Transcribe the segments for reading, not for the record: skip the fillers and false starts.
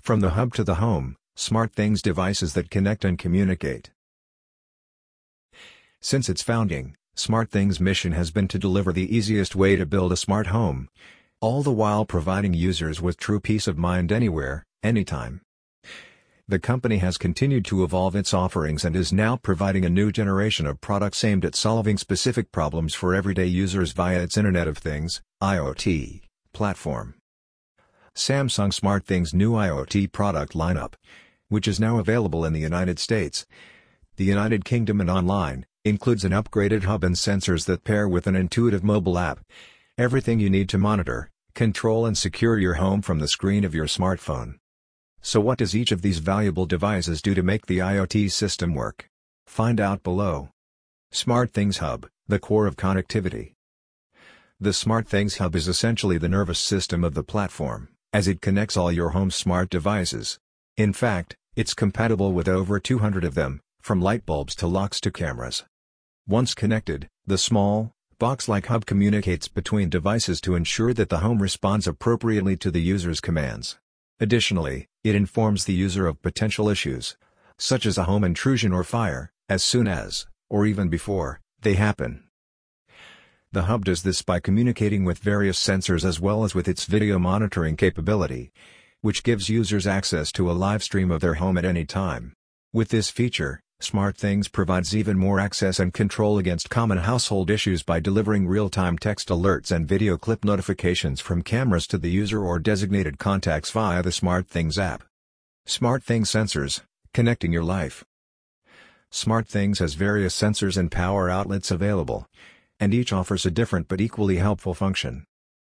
From the hub to the home, SmartThings devices that connect and communicate. Since its founding, SmartThings' mission has been to deliver the easiest way to build a smart home, all the while providing users with true peace of mind anywhere, anytime. The company has continued to evolve its offerings and is now providing a new generation of products aimed at solving specific problems for everyday users via its Internet of Things (IoT) platform. Samsung SmartThings' new IoT product lineup, which is now available in the United States, the United Kingdom and online, includes an upgraded hub and sensors that pair with an intuitive mobile app. Everything you need to monitor, control and secure your home from the screen of your smartphone. So what does each of these valuable devices do to make the IoT system work? Find out below. SmartThings Hub, the core of connectivity. The SmartThings Hub is essentially the nervous system of the platform, as it connects all your home's smart devices. In fact, it's compatible with over 200 of them, from light bulbs to locks to cameras. Once connected, the small, box-like hub communicates between devices to ensure that the home responds appropriately to the user's commands. Additionally, it informs the user of potential issues, such as a home intrusion or fire, as soon as, or even before, they happen. The hub does this by communicating with various sensors as well as with its video monitoring capability, which gives users access to a live stream of their home at any time. With this feature, SmartThings provides even more access and control against common household issues by delivering real-time text alerts and video clip notifications from cameras to the user or designated contacts via the SmartThings app. SmartThings Sensors, connecting your life. SmartThings has various sensors and power outlets available, and each offers a different but equally helpful function.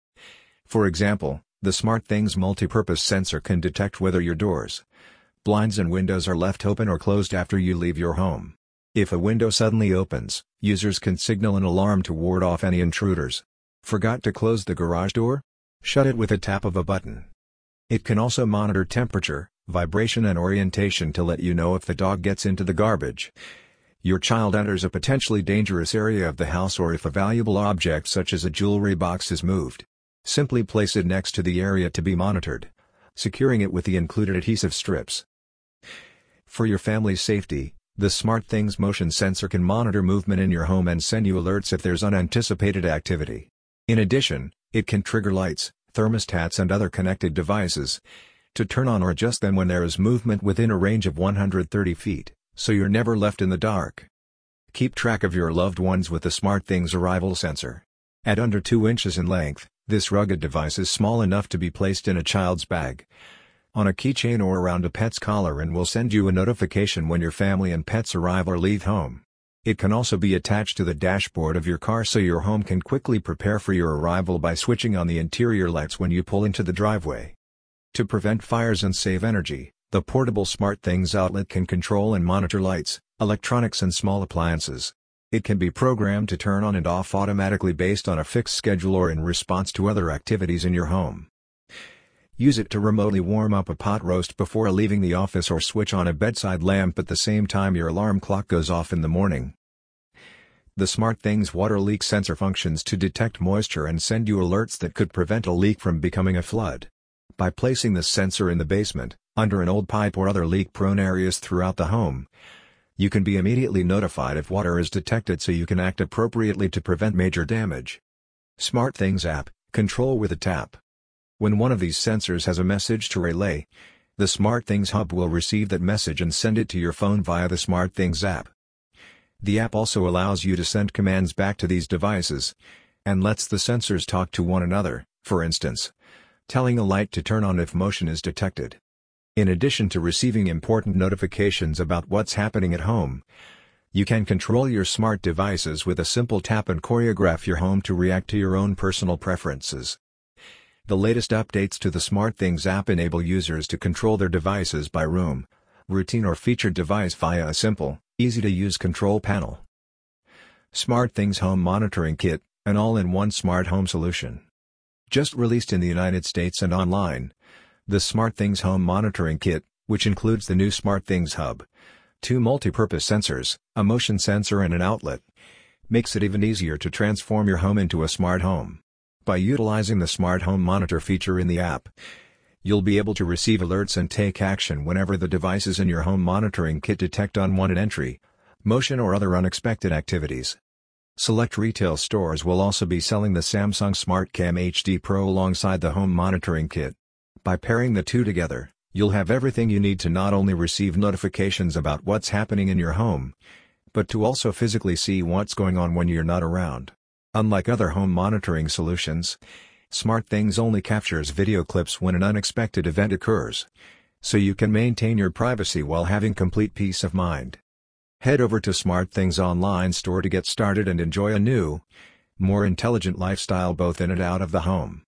For example, the SmartThings multipurpose sensor can detect whether your doors, blinds and windows are left open or closed after you leave your home. If a window suddenly opens, users can signal an alarm to ward off any intruders. Forgot to close the garage door? Shut it with a tap of a button. It can also monitor temperature, vibration and orientation to let you know if the dog gets into the garbage, your child enters a potentially dangerous area of the house, or if a valuable object such as a jewelry box is moved. Simply place it next to the area to be monitored, securing it with the included adhesive strips. For your family's safety, the SmartThings motion sensor can monitor movement in your home and send you alerts if there's unanticipated activity. In addition, it can trigger lights, thermostats and other connected devices to turn on or adjust them when there is movement within a range of 130 feet, so you're never left in the dark. Keep track of your loved ones with the SmartThings arrival sensor. At under 2 inches in length, this rugged device is small enough to be placed in a child's bag, on a keychain or around a pet's collar, and will send you a notification when your family and pets arrive or leave home. It can also be attached to the dashboard of your car so your home can quickly prepare for your arrival by switching on the interior lights when you pull into the driveway. To prevent fires and save energy, the portable SmartThings outlet can control and monitor lights, electronics and small appliances. It can be programmed to turn on and off automatically based on a fixed schedule or in response to other activities in your home. Use it to remotely warm up a pot roast before leaving the office, or switch on a bedside lamp at the same time your alarm clock goes off in the morning. The SmartThings water leak sensor functions to detect moisture and send you alerts that could prevent a leak from becoming a flood. By placing this sensor in the basement, under an old pipe or other leak-prone areas throughout the home, you can be immediately notified if water is detected so you can act appropriately to prevent major damage. SmartThings app, control with a tap. When one of these sensors has a message to relay, the SmartThings hub will receive that message and send it to your phone via the SmartThings app. The app also allows you to send commands back to these devices, and lets the sensors talk to one another, for instance, telling a light to turn on if motion is detected. In addition to receiving important notifications about what's happening at home, you can control your smart devices with a simple tap and choreograph your home to react to your own personal preferences. The latest updates to the SmartThings app enable users to control their devices by room, routine or featured device via a simple, easy-to-use control panel. SmartThings Home Monitoring Kit, an all-in-one smart home solution. Just released in the United States and online, the SmartThings Home Monitoring Kit, which includes the new SmartThings Hub, 2 multi-purpose sensors, a motion sensor and an outlet, makes it even easier to transform your home into a smart home. By utilizing the Smart Home Monitor feature in the app, You'll be able to receive alerts and take action whenever the devices in your home monitoring kit detect unwanted entry, motion or other unexpected activities. Select retail stores will also be selling the Samsung SmartCam HD Pro alongside the home monitoring kit. By pairing the two together, you'll have everything you need to not only receive notifications about what's happening in your home, but to also physically see what's going on when you're not around. Unlike other home monitoring solutions, SmartThings only captures video clips when an unexpected event occurs, so you can maintain your privacy while having complete peace of mind. Head over to SmartThings online store to get started and enjoy a new, more intelligent lifestyle both in and out of the home.